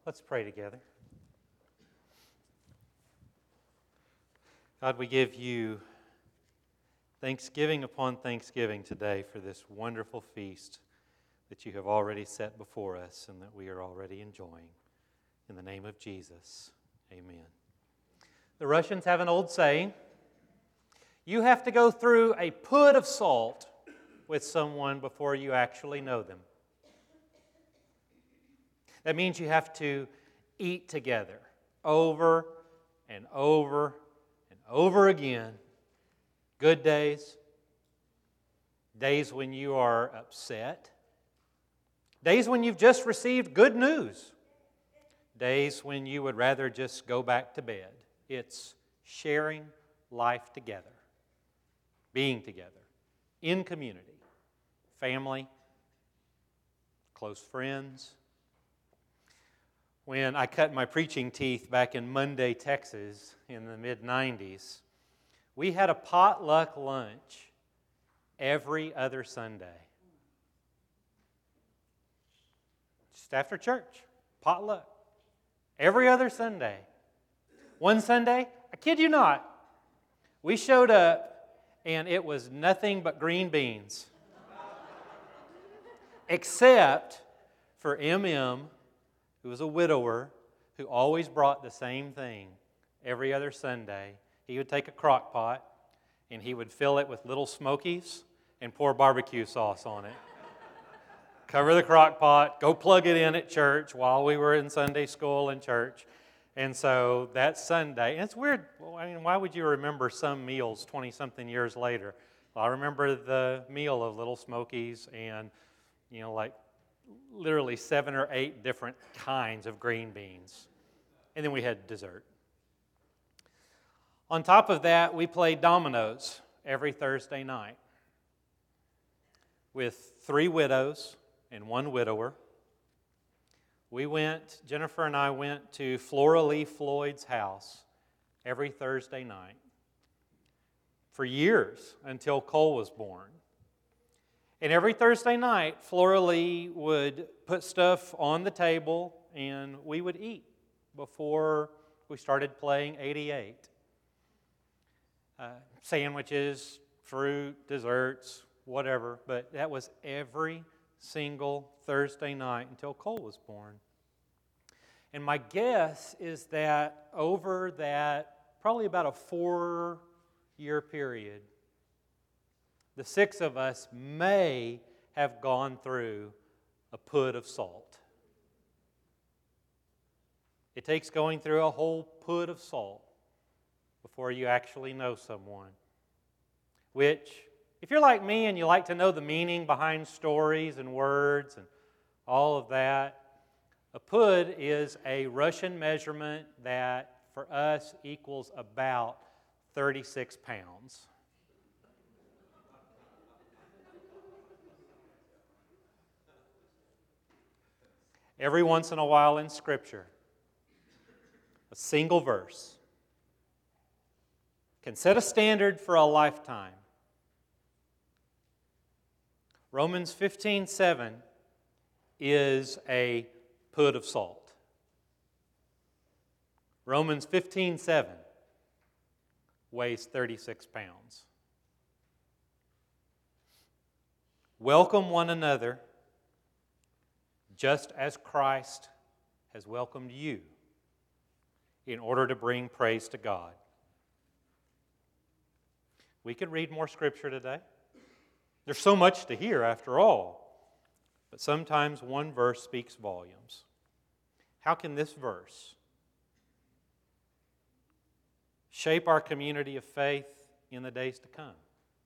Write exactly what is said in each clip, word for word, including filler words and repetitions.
Let's pray together. God, we give you thanksgiving upon thanksgiving today for this wonderful feast that you have already set before us and that we are already enjoying. In the name of Jesus, amen. The Russians have an old saying, you have to go through a pud of salt with someone before you actually know them. That means you have to eat together over and over and over again. Good days, days when you are upset, days when you've just received good news, days when you would rather just go back to bed. It's sharing life together, being together, in community, family, close friends. When I cut my preaching teeth back in Monday, Texas in the mid nineties, we had a potluck lunch every other Sunday. Just after church, potluck. Every other Sunday. One Sunday, I kid you not, we showed up and it was nothing but green beans. Except for M M, who was a widower, who always brought the same thing every other Sunday. He would take a crock pot and he would fill it with little Smokies and pour barbecue sauce on it. Cover the crock pot, go plug it in at church while we were in Sunday school and church. And so that Sunday, and it's weird, well, I mean, why would you remember some meals twenty-something years later? Well, I remember the meal of Little Smokies and, you know, like literally seven or eight different kinds of green beans. And then we had dessert. On top of that, we played dominoes every Thursday night with three widows and one widower. We went, Jennifer and I went to Flora Lee Floyd's house every Thursday night for years until Cole was born. And every Thursday night, Flora Lee would put stuff on the table and we would eat before we started playing eighty-eight. Uh, sandwiches, fruit, desserts, whatever, but that was every single Thursday night until Cole was born. And my guess is that over that, probably about a four-year period, the six of us may have gone through a pud of salt. It takes going through a whole pud of salt before you actually know someone. Which, if you're like me and you like to know the meaning behind stories and words and all of that, a pud is a Russian measurement that for us equals about thirty-six pounds. Every once in a while in Scripture, a single verse can set a standard for a lifetime. Romans fifteen seven is a pud of salt. Romans fifteen seven weighs thirty-six pounds. Welcome one another just as Christ has welcomed you in order to bring praise to God. We could read more Scripture today. There's so much to hear after all. But sometimes one verse speaks volumes. How can this verse shape our community of faith in the days to come?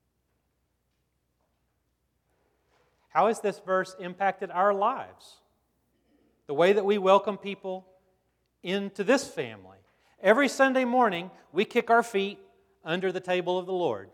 How has this verse impacted our lives? The way that we welcome people into this family. Every Sunday morning, we kick our feet under the table of the Lord.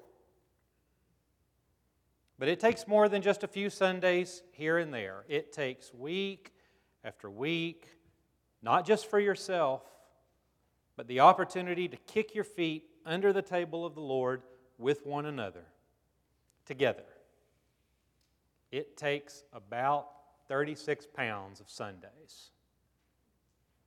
But it takes more than just a few Sundays here and there. It takes week after week, not just for yourself, but the opportunity to kick your feet under the table of the Lord with one another, together. It takes about thirty-six pounds of Sundays.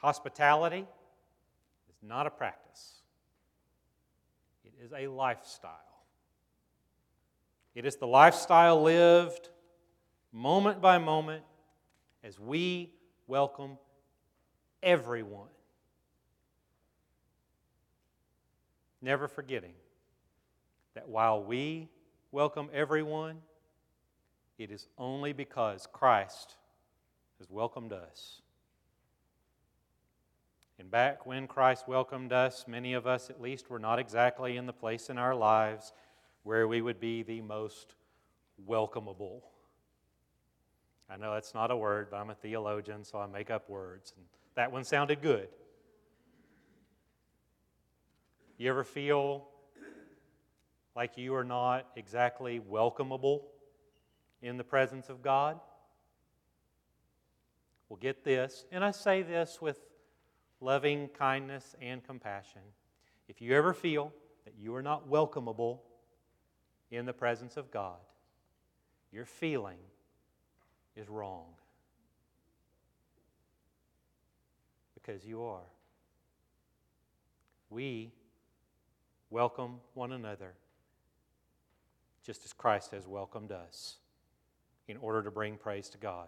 Hospitality is not a practice. It is a lifestyle. It is the lifestyle lived moment by moment as we welcome everyone. Never forgetting that while we welcome everyone, it is only because Christ has welcomed us. And back when Christ welcomed us, many of us at least were not exactly in the place in our lives where we would be the most welcomable. I know that's not a word, but I'm a theologian, so I make up words. And that one sounded good. You ever feel like you are not exactly welcomable in the presence of God? Well, get this, and I say this with loving kindness and compassion. If you ever feel that you are not welcomable in the presence of God, your feeling is wrong. Because you are. We welcome one another just as Christ has welcomed us in order to bring praise to God.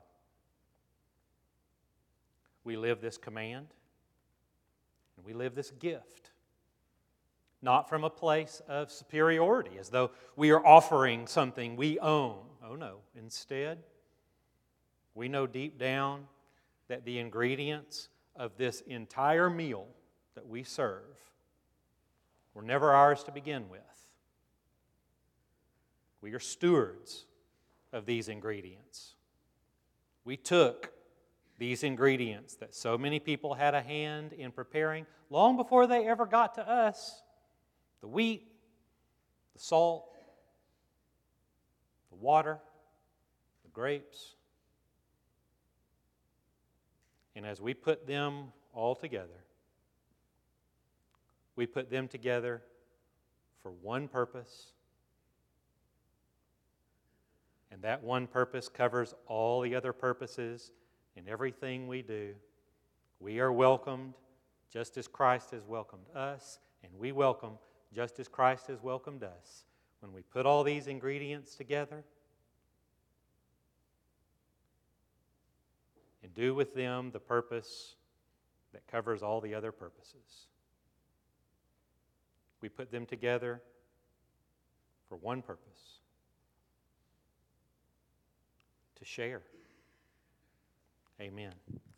We live this command and we live this gift not from a place of superiority as though we are offering something we own. Oh no, instead, we know deep down that the ingredients of this entire meal that we serve were never ours to begin with. We are stewards of these ingredients. We took these ingredients that so many people had a hand in preparing long before they ever got to us. The wheat, the salt, the water, the grapes. And as we put them all together, we put them together for one purpose. And that one purpose covers all the other purposes in everything we do. We are welcomed just as Christ has welcomed us, and we welcome just as Christ has welcomed us. When we put all these ingredients together and do with them the purpose that covers all the other purposes. We put them together for one purpose: to share. Amen.